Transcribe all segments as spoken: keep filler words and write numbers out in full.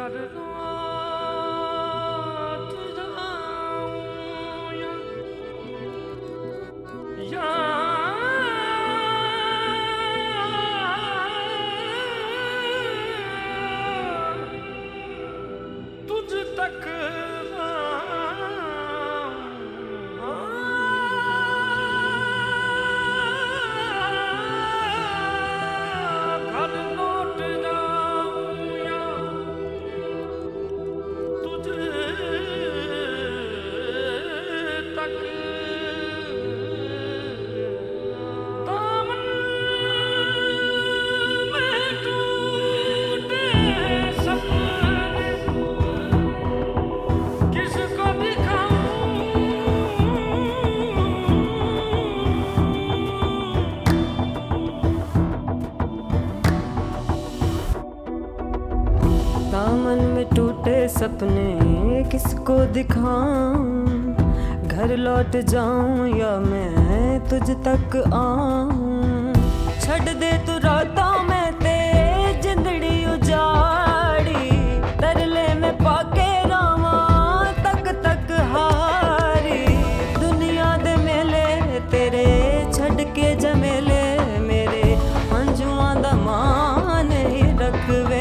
दामन में टूटे सपने किसको दिखाऊं, घर लौट जाऊं या मैं तुझ तक आऊं। छड़ दे तू रातों में ते जिंदड़ी उजाड़ी, तरले में पाके रावा तक तक हारी। दुनिया दे मेले तेरे छड़ के जमेले, मेरे मंजुआं दा मान ही रखवे।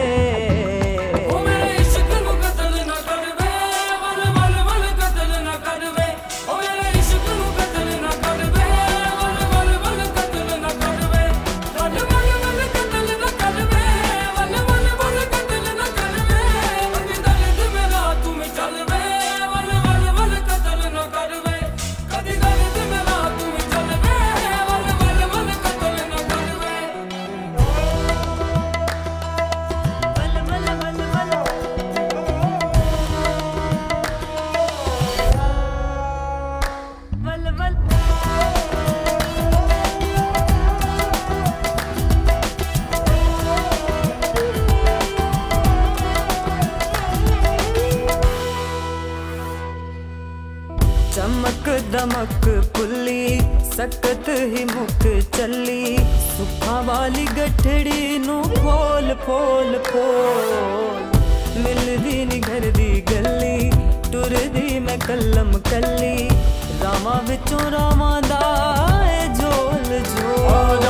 चमक दमक पुल्ली सकत ही मुक चली, सुखा वाली गठड़ी नू फोल फोल फोल। मिलदी नी घर दी गली, टुरदी मैं कलम कली, रावां विचों रावां दा झोल झोल।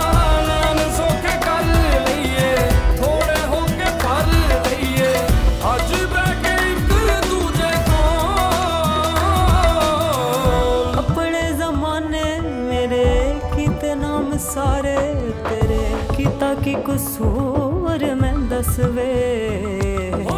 सारे तेरे किता की कसूर मैं दसवे।